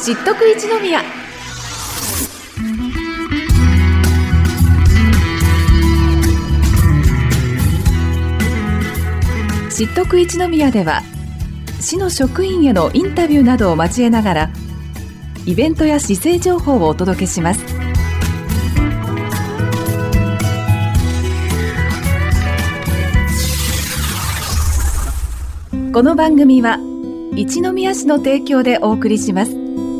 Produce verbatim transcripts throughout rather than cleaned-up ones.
知っとく一宮。知っとく一宮では、市の職員へのインタビューなどを交えながら、イベントや市政情報をお届けします。この番組は一宮市の提供でお送りします。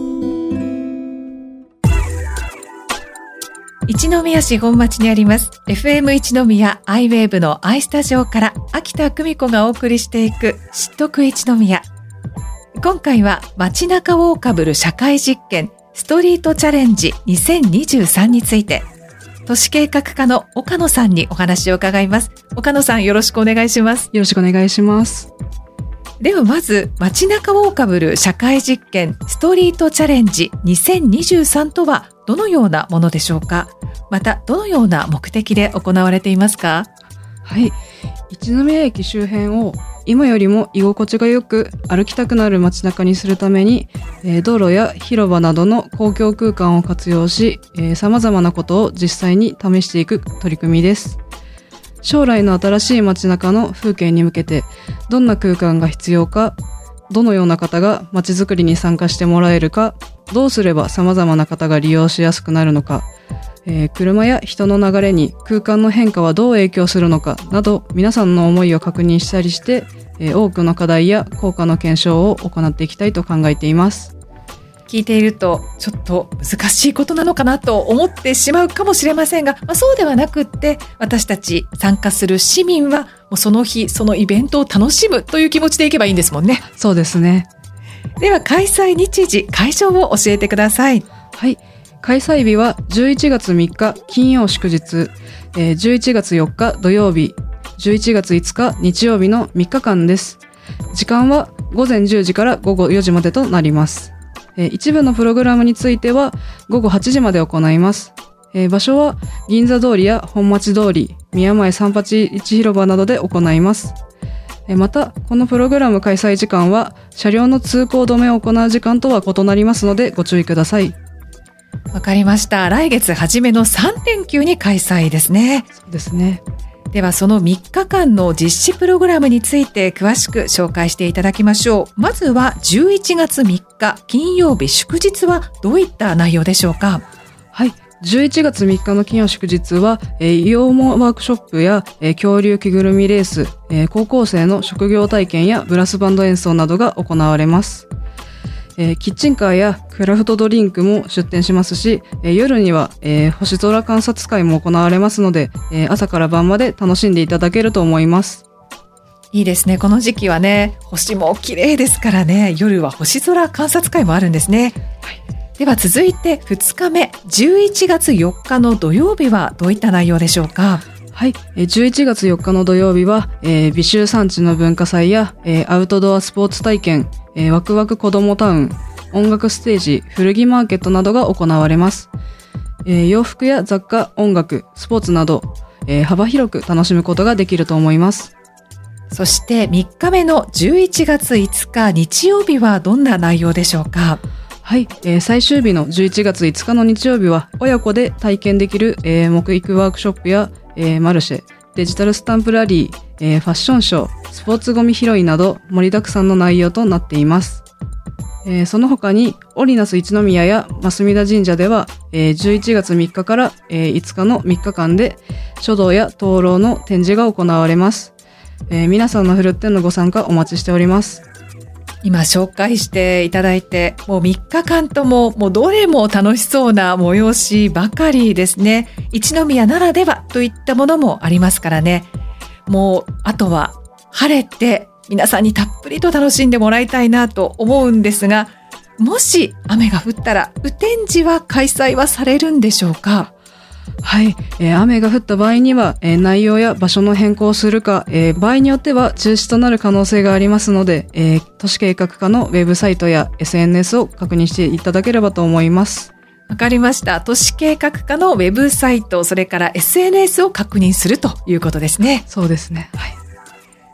一宮市本町にあります エフエム 一宮アイウェーブの アイスタジオから秋田久美子がお送りしていく知っとく一宮。今回は街中をかぶる社会実験ストリートチャレンジにせんにじゅうさんについて、都市計画課の岡野さんにお話を伺います。岡野さん、よろしくお願いします。 よろしくお願いします。 ではまず、街中をかぶる社会実験ストリートチャレンジにせんにじゅうさんとはどのようなものでしょうか。またどのような目的で行われていますか。 はい、一宮駅周辺を今よりも居心地がよく歩きたくなる街中にするために、えー、道路や広場などの公共空間を活用し、えー、様々なことを実際に試していく取り組みです。将来の新しい街中の風景に向けてどんな空間が必要か、どのような方が街づくりに参加してもらえるか、どうすれば様々な方が利用しやすくなるのか、えー、車や人の流れに空間の変化はどう影響するのかなど、皆さんの思いを確認したりして、えー、多くの課題や効果の検証を行っていきたいと考えています。 聞いているとちょっと難しいことなのかなと思ってしまうかもしれませんが、まあ、そうではなくって、私たち参加する市民はもうその日そのイベントを楽しむという気持ちでいけばいいんですもんね。 そうですね。 では開催日時、会場を教えてください。 はい、開催日はじゅういちがつみっか金曜祝日、えー、じゅういちがつよっか土曜日、じゅういちがついつか日曜日のみっかかんです。時間はごぜんじゅうじからごごよじまでとなります。えー、一部のプログラムについてはごごはちじまで行います。えー、場所は銀座通りや本町通り、宮前三八一広場などで行います。えー、またこのプログラム開催時間は車両の通行止めを行う時間とは異なりますのでご注意ください。 わかりました。来月初めのさんれんきゅうに開催ですね。 そうですね。 ではそのみっかかんの実施プログラムについて詳しく紹介していただきましょう。まずはじゅういちがつみっか金曜日祝日はどういった内容でしょうか。 はい、じゅういちがつみっかの金曜祝日は、えー、羊毛ワークショップや、えー、恐竜着ぐるみレース、えー、高校生の職業体験やブラスバンド演奏などが行われます。えー、キッチンカーやクラフトドリンクも出店しますし、えー、夜には、えー、星空観察会も行われますので、えー、朝から晩まで楽しんでいただけると思います。 いいですね。この時期はね、星も綺麗ですからね、夜は星空観察会もあるんですね。はい、では続いてふつかめ、じゅういちがつよっかの土曜日はどういった内容でしょうか。 はい、じゅういちがつよっかの土曜日は、えー、美州産地の文化祭や、えー、アウトドアスポーツ体験、えー、ワクワク子どもタウン、音楽ステージ、古着マーケットなどが行われます。えー、洋服や雑貨、音楽、スポーツなど、えー、幅広く楽しむことができると思います。 そしてみっかめのじゅういちがついつか日曜日はどんな内容でしょうか。 はい、えー、最終日のじゅういちがついつかの日曜日は親子で体験できる、えー、木育ワークショップや、えー、マルシェ、デジタルスタンプラリー、えー、ファッションショー、スポーツゴミ拾いなど盛りだくさんの内容となっています。えー、その他にオリナス一宮や増田神社では、えー、じゅういちがつみっかから、えー、いつかのみっかかんで書道や灯籠の展示が行われます。えー、皆さんのふるってのご参加お待ちしております。 今紹介していただいて、もうみっかかんとももうどれも楽しそうな催しばかりですね。一宮ならではといったものもありますからね。もうあとは晴れて皆さんにたっぷりと楽しんでもらいたいなと思うんですが、もし雨が降ったら雨天時は開催はされるんでしょうか。 はい、えー、雨が降った場合には、えー、内容や場所の変更をするか、えー、場合によっては中止となる可能性がありますので、えー、都市計画課のウェブサイトや エスエヌエス を確認していただければと思います。 わかりました。都市計画課のウェブサイト、それから エスエヌエス を確認するということですね。 そうですね。はい。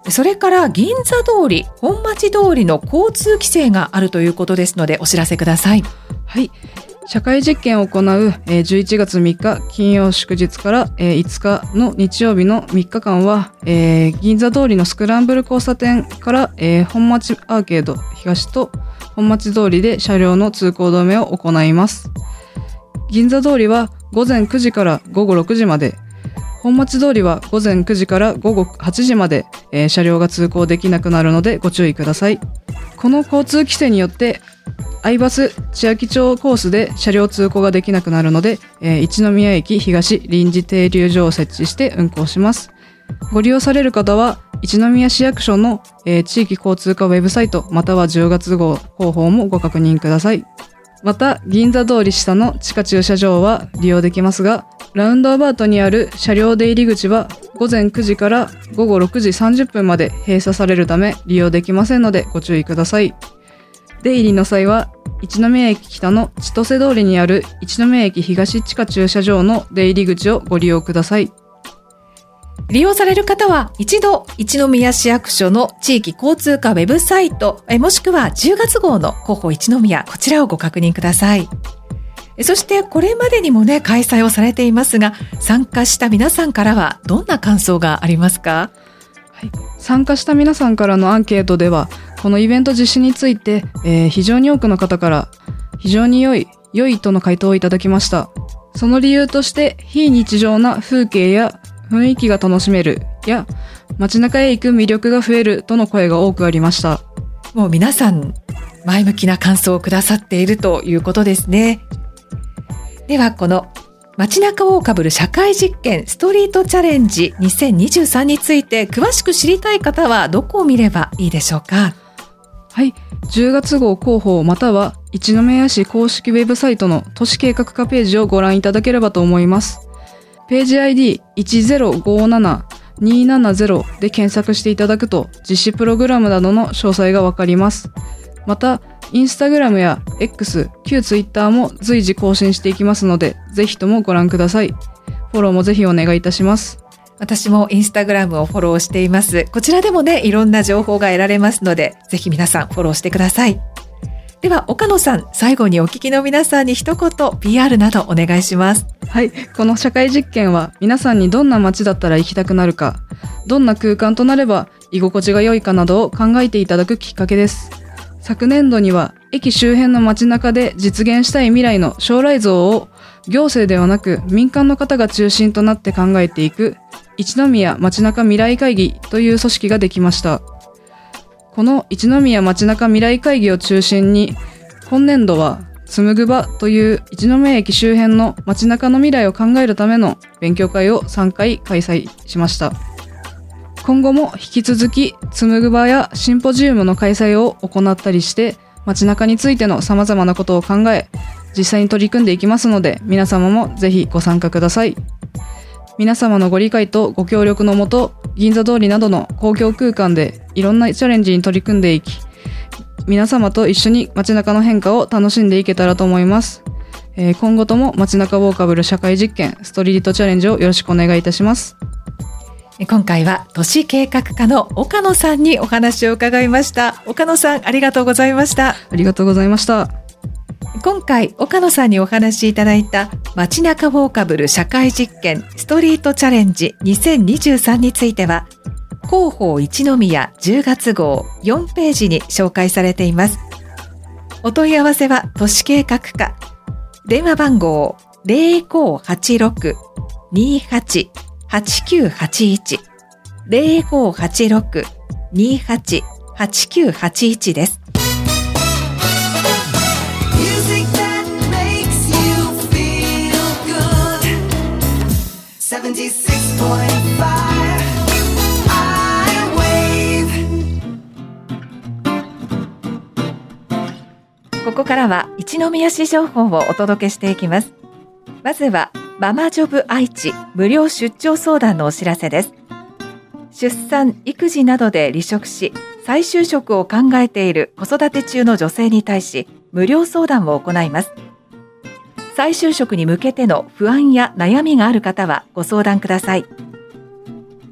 それから銀座通り、本町通りの交通規制があるということですのでお知らせください。 はい。社会実験を行うじゅういちがつみっか金曜祝日からいつかの日曜日のみっかかんは銀座通りのスクランブル交差点から本町アーケード東と本町通りで車両の通行止めを行います。銀座通りはごぜんくじからごごろくじまで、本町通りはごぜんくじからごごはちじまで車両が通行できなくなるのでご注意ください。この交通規制によって相バス千秋町コースで車両通行ができなくなるので、えー、一宮駅東臨時停留所を設置して運行します。ご利用される方は一宮市役所の、えー、地域交通課ウェブサイトまたはじゅうがつ号広報もご確認ください。また銀座通り下の地下駐車場は利用できますが、ラウンドアバウトにある車両出入り口はごぜんくじからごごろくじさんじゅっぷんまで閉鎖されるため利用できませんのでご注意ください。出入りの際は一宮駅北の千歳通りにある一宮駅東地下駐車場の出入り口をご利用ください。 利用される方は一度一宮市役所の地域交通課ウェブサイトもしくはじゅうがつ号の広報一宮、こちらをご確認ください。そしてこれまでにもね開催をされていますが、参加した皆さんからはどんな感想がありますか？ はい、参加した皆さんからのアンケートではこのイベント実施について、えー、非常に多くの方から非常に良い良いとの回答をいただきました。その理由として非日常な風景や雰囲気が楽しめるや街中へ行く魅力が増えるとの声が多くありました。 もう皆さん前向きな感想をくださっているということですね。ではこの街中をかぶる社会実験ストリートチャレンジにせんにじゅうさんについて詳しく知りたい方はどこを見ればいいでしょうか？ はい、じゅうがつ号広報または一宮市公式ウェブサイトの都市計画課ページをご覧いただければと思います。ページ アイディーいちぜろごななにななゼロ で検索していただくと実施プログラムなどの詳細がわかります。また、インスタグラムや X、旧ツイッターも随時更新していきますので、ぜひともご覧ください。フォローもぜひお願いいたします。 私もインスタグラムをフォローしています。こちらでもね、いろんな情報が得られますので、ぜひ皆さんフォローしてください。では、岡野さん、最後にお聞きの皆さんに一言 ピーアール などお願いします。 はい、この社会実験は皆さんにどんな街だったら行きたくなるか、どんな空間となれば居心地が良いかなどを考えていただくきっかけです。昨年度には駅周辺の街中で実現したい未来の将来像を行政ではなく民間の方が中心となって考えていく一宮街中未来会議という組織ができました。この一宮街中未来会議を中心に今年度は紡ぐ場という一宮駅周辺の街中の未来を考えるための勉強会をさんかい開催しました。今後も引き続き紡ぐ場やシンポジウムの開催を行ったりして街中についての様々なことを考え実際に取り組んでいきますので皆様もぜひご参加ください。皆様のご理解とご協力のもと銀座通りなどの公共空間でいろんなチャレンジに取り組んでいき皆様と一緒に街中の変化を楽しんでいけたらと思います。えー、今後とも街中ウォーカブル社会実験ストリートチャレンジをよろしくお願いいたします。 今回は都市計画課の岡野さんにお話を伺いました。岡野さん、ありがとうございました。 ありがとうございました。 今回岡野さんにお話しいただいた街中ウォーカブル社会実験ストリートチャレンジにせんにじゅうさんについては広報一宮じゅうがつ号よんページに紹介されています。お問い合わせは都市計画課、電話番号 ゼロごはちろく にはち はちきゅうはちいち ゼロごはちろく にはち はちきゅうはちいち です。ここからは一宮市情報をお届けしていきます。まずはママジョブ愛知無料出張相談のお知らせです。出産・育児などで離職し再就職を考えている子育て中の女性に対し無料相談を行います。再就職に向けての不安や悩みがある方はご相談ください。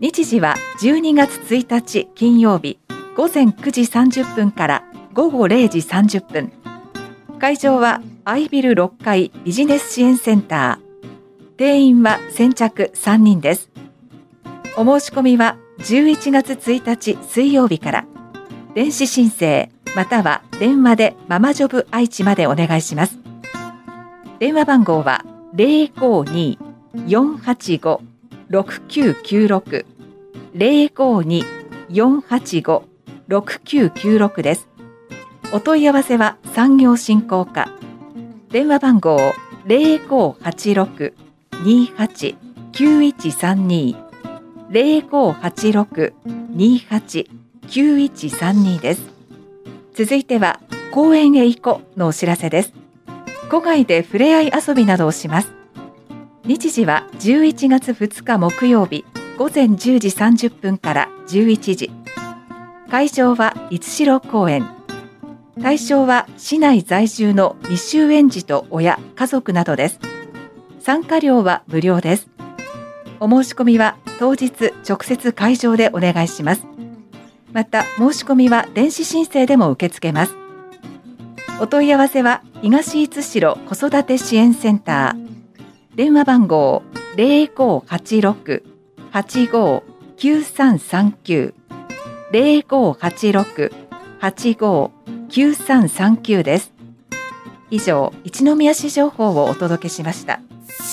日時はじゅうにがつついたち金曜日ごぜんくじさんじゅっぷんからごごれいじさんじゅっぷん。会場はアイビルろっかいビジネス支援センター。定員は先着さんにんです。お申し込みはじゅういちがつついたち水曜日から。電子申請または電話でママジョブ愛知までお願いします。電話番号は ゼロごに よんはちご ろくきゅうきゅうろく ゼロごに よんはちご ろくきゅうきゅうろく です。お問い合わせは産業振興課。電話番号 ゼロごはちろく にはち きゅういちさんに ゼロごはちろく にはち きゅういちさんに です。続いては公園へ行このお知らせです。戸外でふれあい遊びなどをします。日時はじゅういちがつふつか木曜日ごぜんじゅうじさんじゅっぷんからじゅういちじ。会場は五代公園。対象は市内在住の未就園児と親、家族などです。参加料は無料です。お申し込みは当日直接会場でお願いします。また申し込みは電子申請でも受け付けます。お問い合わせは東五代子育て支援センター。電話番号 ゼロごはちろく はちごきゅうさんさんきゅう ゼロごはちろく はちごきゅうさんさんきゅう です。以上、一宮市情報をお届けしました。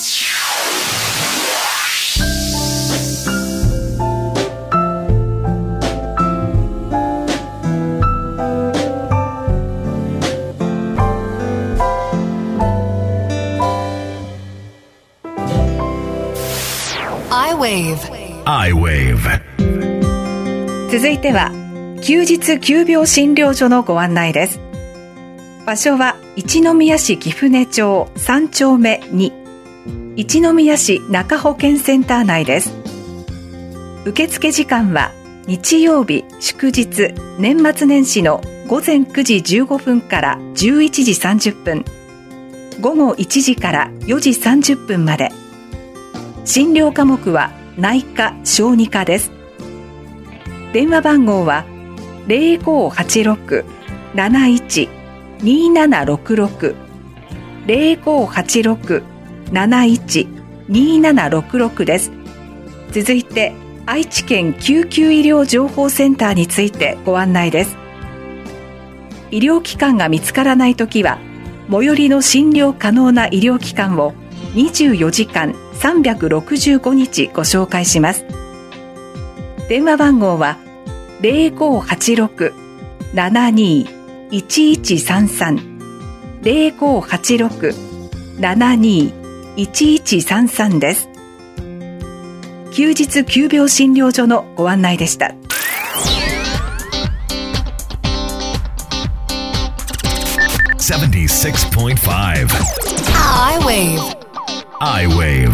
iWave 続いては休日急病診療所のご案内です。場所は一宮市貴船町さんちょうめに、一宮市中保健センター内です。受付時間は日曜日祝日年末年始のごぜんくじじゅうごふんからじゅういちじさんじゅっぷん、午後いちじからよじさんじゅっぷんまで。診療科目は内科・小児科です。電話番号はゼロごはちろく なないち にななろくろく ゼロごはちろく なないち にななろくろく です。続いて愛知県救急医療情報センターについてご案内です。医療機関が見つからないときは最寄りの診療可能な医療機関をにじゅうよじかんさんびゃくろくじゅうごにちご紹介します。電話番号はゼロごはちろく ななにいちいちさんさん ゼロごはちろく ななにいちいちさんさん です。休日急病診療所のご案内でした。 ななじゅうろくてんご iWave iWave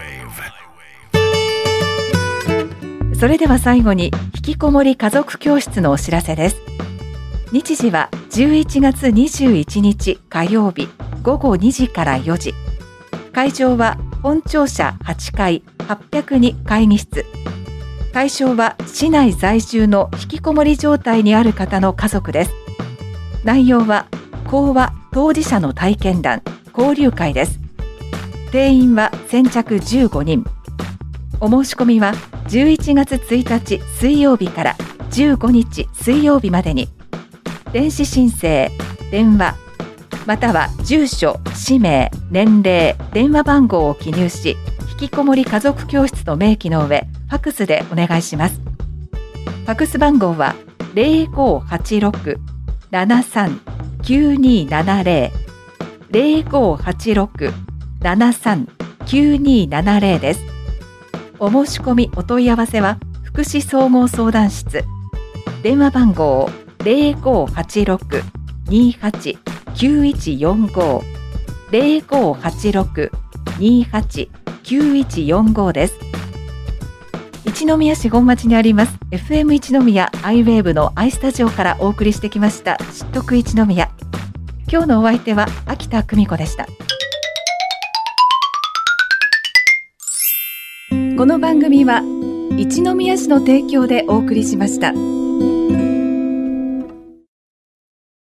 それでは最後に引きこもり家族教室のお知らせです。日時はじゅういちがつにじゅういちにち火曜日ごごにじからよじ。会場は本庁舎はちかいはっぴゃくに会議室。対象は市内在住の引きこもり状態にある方の家族です。内容は講話当事者の体験談、交流会です。定員は先着じゅうごにん。お申し込みはじゅういちがつついたち水曜日からじゅうごにち水曜日までに。電子申請、電話、または住所、氏名、年齢、電話番号を記入し、引きこもり家族教室の明記の上、ファクスでお願いします。ファクス番号はゼロごはちろく ななさん きゅうにななゼロ ゼロごはちろく ななさん きゅうにななゼロ です。お申し込みお問い合わせは福祉総合相談室。電話番号ゼロごはちろく にはち きゅういちよんご ゼロごはちろく にはち きゅういちよんご です。一宮市本町にあります エフエム 一宮 iWave の i スタジオからお送りしてきました知っとく一宮。今日のお相手は秋田久美子でした。この番組は一宮市の提供でお送りしました。